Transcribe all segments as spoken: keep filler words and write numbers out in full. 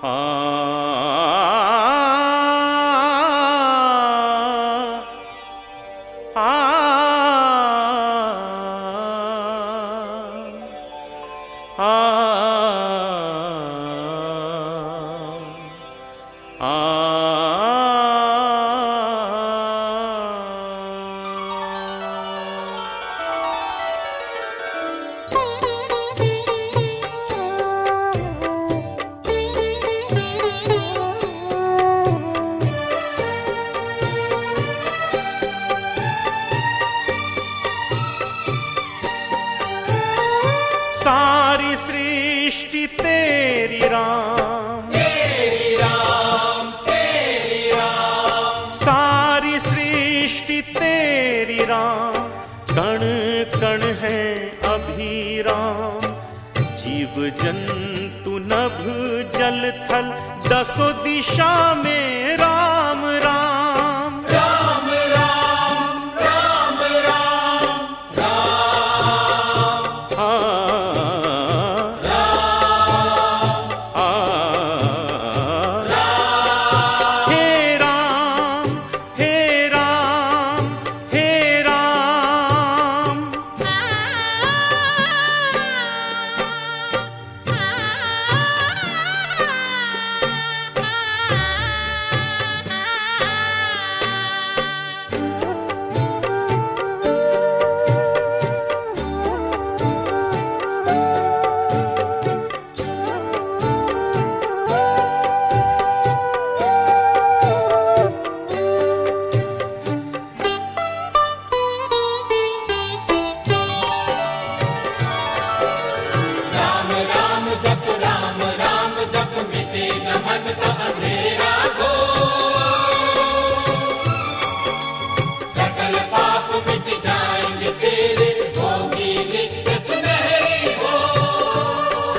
सारी सृष्टि तेरी राम, तेरी राम, तेरी राम। सारी सृष्टि तेरी राम, कण कण है अभिराम। जीव जंतु नभ जल थल, दसों दिशा में राम राम। राम राम, राम राम, राम। हाँ हे राम, हे राम, हे राम। राम राम जप, राम राम जप, मिटेगा मन का अंधेरा घोर। सकल पाप मिट जाएंगे तेरे, होगी नित्य सुनहरी भोर।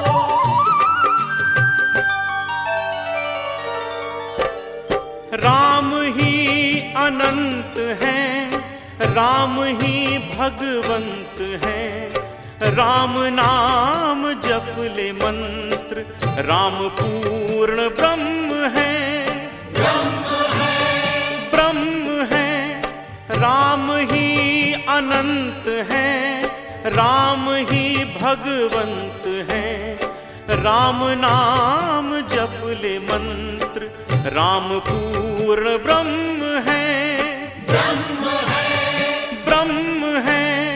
राम ही अनंत है, राम ही भगवंत है। राम नाम जप ले मंत्र, राम पूर्ण ब्रह्म है। ब्रह्म है, ब्रह्म है, राम ही अनंत है, राम ही भगवंत है। राम नाम जप ले मंत्र, राम पूर्ण ब्रह्म है। ब्रह्म है, ब्रह्म है।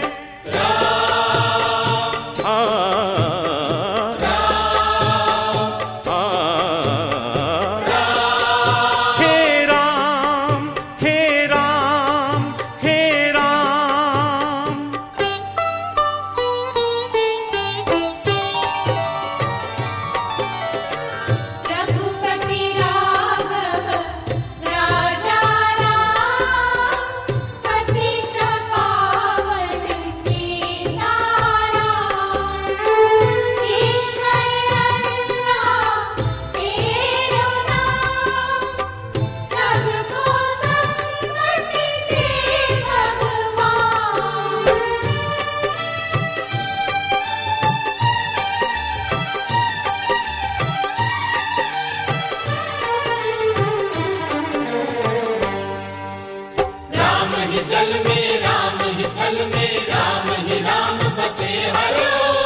जल में राम ही थल में राम ही राम बसे हर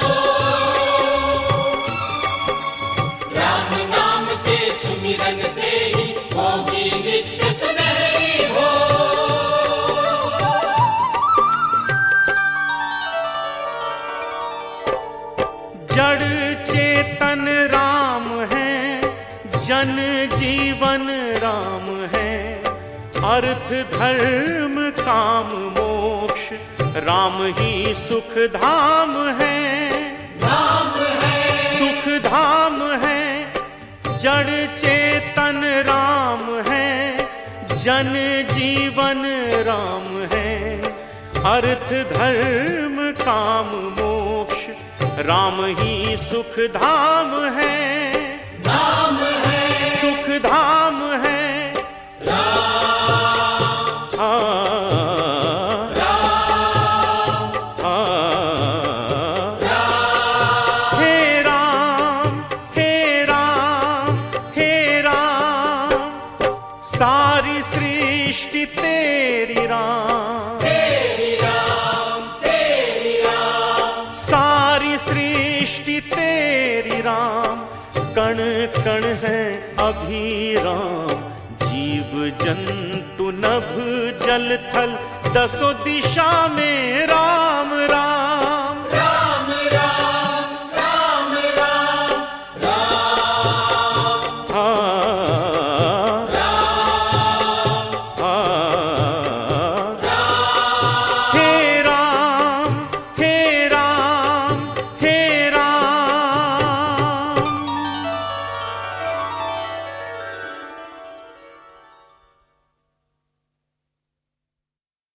ओर। राम नाम के सुमिरन से ही होगी नित्य सुनहरी भोर। जड़ चेतन राम है, जन जीवन राम है। अर्थ धर्म काम मोक्ष, राम ही सुख धाम है। धाम है, सुख धाम है, जड़ चेतन राम है, जन जीवन राम है। अर्थ धर्म काम मोक्ष, राम ही सुख धाम है। धाम है, सुख धाम है। हे राम, हे राम, सृष्टि तेरी राम, कण कण है अभिराम। जीव जंतु नभ जल थल, दसों दिशा में